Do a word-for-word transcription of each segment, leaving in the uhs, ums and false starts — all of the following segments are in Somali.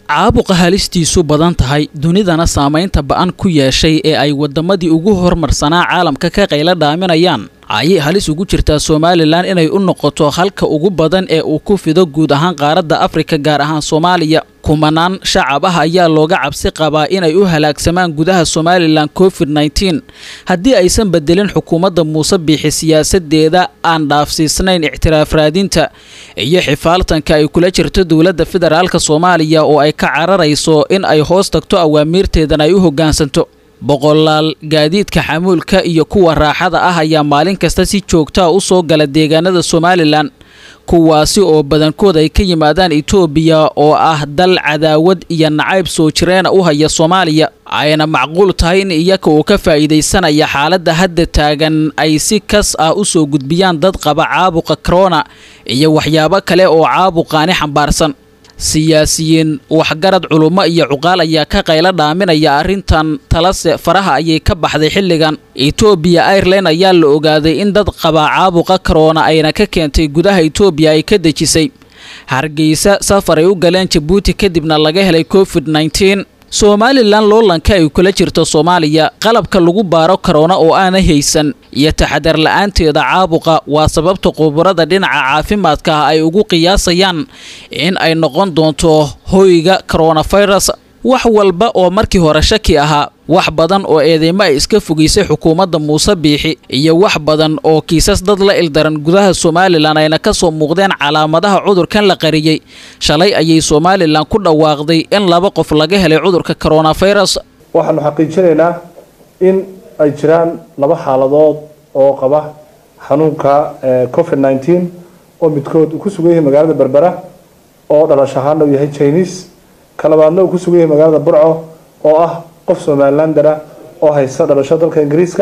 caabuqa halistiisu badan tahay dunidana saamaynta ba'an ku yeeshay ee ay wadamadii ugu hormarsanaa caalamka ka qayla dhaaminayaan ayay halis ugu jirtaa Soomaaliland inay u noqoto halka ugu badan ee uu ku fido guud ahaan qaaradda Afrika gaar ahaan Soomaaliya kumanaan shacab ah ayaa looga cabsi qabaa inay u halaagsamaan gudaha Soomaaliland COVID nineteen haddii aysan bedelin xukuumadda Muuse Biixi siyaasadeeda aan dhaafsiisnayn ictiraaf raadinta iyo xifaaltanka ay kula jirto dawladda federaalka Soomaaliya oo ay ka cararayso in ay hoos tagto awaamirteedan ay u hoggaansanto boqolaal gaadiidka xamuulka iyo kuwa raaxada ah ayaa maalin kasta si joogto ah u soo gala deegaanada Soomaaliland kuwaasi oo badankooda ay ka yimaadaan Itoobiya oo ah dal cadaawad iyo nacayb soo jireen u haya Soomaaliya ayna macquul tahay in iyaga oo ka faa'iideysanaya xaaladda hadda taagan ay si kas ah u soo gudbiyaan dad qaba caabuqa corona iyo waxyaabo kale oo caabuqaani xambaarsan siyaasiyiin waxgarad culummo iyo cuqaal ayaa ka qayla dhaaminaya arrintan talase faraha ayay ka baxday xilligan Ethiopia Airlines ayaa la ogaaday in dad qaba caabuqa corona ayna ka keentay gudaha Ethiopia ay ka dejisay Hargeysa safar ay u galeen Djibouti kadibna laga helay COVID nineteen Soomaaliland loolanka ay kula jirto Soomaaliya qalabka lagu baaro corona oo aan haysan iyo taxadar la'aanteeda caabuqa waa sababta khubarada dhinaca caafimaadka ay ugu qiyaasayaan in ay noqon doonto hoyga coronavirus wax walba oo markii hore shaki ahaa wax badan oo eedeymo ay iska fogeysay xukuumadda Muuse Biixi iyo wax badan oo kiisas dad la ildaran gudaha Soomaaliland ayna ka soo muuqdeen calaamadaha cudurkan la qariyay shalay ayay Soomaaliland ku dhawaaqday in laba qof laga helay cudurka coronavirus waxaanu xaqiijinaynaa in ay jiraan laba xaaladood oo qaba xanuunka COVID nineteen oo midkood ku sugan yahay magaalada Berbera oo dhalashahaan uu yahay Chinese kalabaadna uu ku sugan yahay magaalada Burco oo ah qof Somalilander oo haysta dhalasho dalka Ingiriiska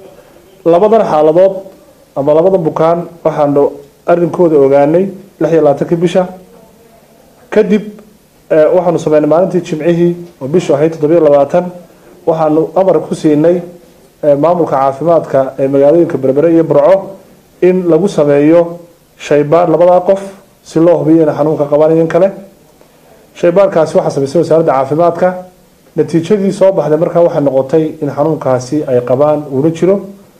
labadan xaaladood ama labadan bukaan waxaanu arrinkooda ogaanay lix iyo labaatan bisha kadib waxaanu sameynay maalintii Jimcihii oo bisha ahayd toddoba iyo labaatan waxaanu amar ku siinay maamulka caafimaadka ee magaalooyinka Berbera iyo Burco in lagu sameeyo shaybaar labada qof si loo hubiyo in xanuunka qabaan kale shaybaarkaasi waxa sameysay wasaaradda caafimaadka natiijadii soo baxday markaa waxa noqotay in xanuunkaasi ay qabaan uu jiro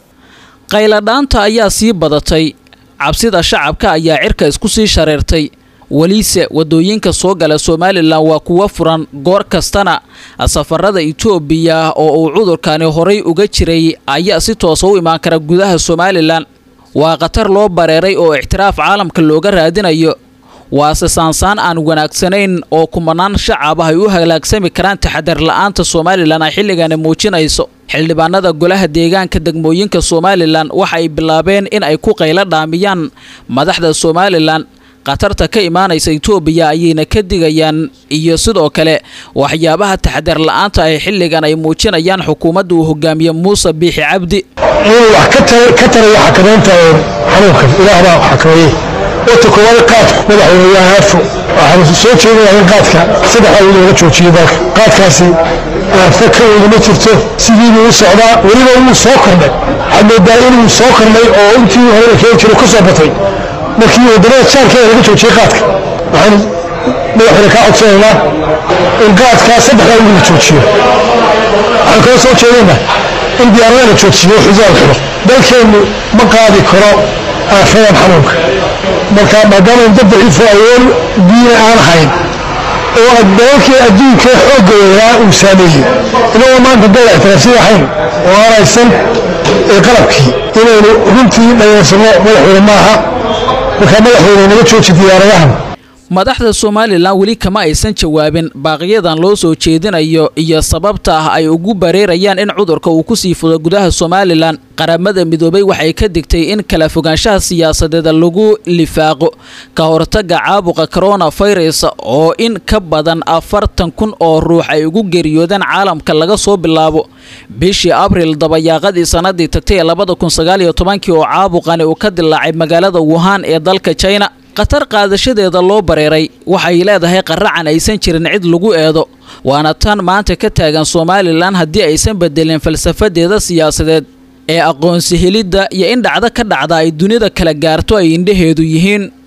qayla dhaanta ayaa sii badatay cabsida shacabka ayaa cirka isku sii shareertay waliise wadooyinka soo gala Soomaaliland waa kuwa furan goor kastana safarada Itoobiya oo uu cudurkani horay uga jiray ayaa si toos ah u imaan kara gudaha Soomaaliland waa qatar loo bareeray oo ictiraaf caalamka looga raadinayo waa saansaan aan wanaagsanayn oo kumanaan shacab ah ay u halaagsami karaan taxadar la'aanta Soomaaliland ay xilligan muujinayso xildhibaanada golaha deegaanka degmooyinka Soomaaliland waxa ay bilaabeen in ay ku qayla dhaamiyaan madaxda Soomaaliland qatarta ka imaanaysa Itoobiya ayayna ka digayaan iyo sidoo kale waxyaabaha taxadar la'aanta ay xilligan ay muujinayaan xukuumadda uu hogaamiyo Muuse Biixi Cabdi wax ka tar ka tar waxa kadeenta xanuunka ilaahay waxa kaweeyay وتكون قاد مدحونا هافو waxaan soo jeedinayaa in qaadka saddex ay looga joojiyo dalka qaadkaasi fakar uma jirto sidii uu socdaa waliba uu soo kordhay xameedaa inuu soo kordhay oo intii hore ka jiro ku soo batay markii uu daraad saarkay laga joojiyay qaadka waxaan madaxweyne ka codsanaynaa in qaadka saddex ay looga joojiyo waxaan ka soo jeedinayaa in diyaarada joojiyo xisaalka dalkeenu ma qaadi karo afaan xanuunka marka maadaama dad daciif ayoon diin aan hayn oo dalkii adduunka xooggeeda uu saameeyay inuu maanta dal ictiraafsi ahayn oo aanaysan qalabkii inuu runtii dhayeysano madaxweyne maaha marka madaxweyne naga jooji diyaaradahan madaxda Soomaaliland wali kama aysan jawaabin baaqiyadan loo soo jeedinayo iyo sababta ah ay ugu bareerayaan in cudurka uu ku sii fudo gudaha Soomaaliland qaramada midoobay waxay ka digtay in kala fogaanshaha siyaasadeed lagu lifaaqo ka hortaga caabuqa coronavirus oo in ka badan afartan kun oo ruux ay ugu geeriyoodaan caalamka laga soo bilaabo bishii Abriil dabayaaqadii sanadii tagtay laba kun sagaal iyo toban oo caabuqani uu ka dilaacay magaalada Wuhan ee dalka China qatar qaadashadeeda loo bareeray waxay leedahay qaracan aysan jirin cid lagu eedo waana tan maanta ka taagan Soomaaliland haddii aysan bedelin falsafadeeda siyaasadeed ee aqoonsi helidda iyo in dhacdo ka dhacda ay dunida kala gaarto ay indhaheedu yihiin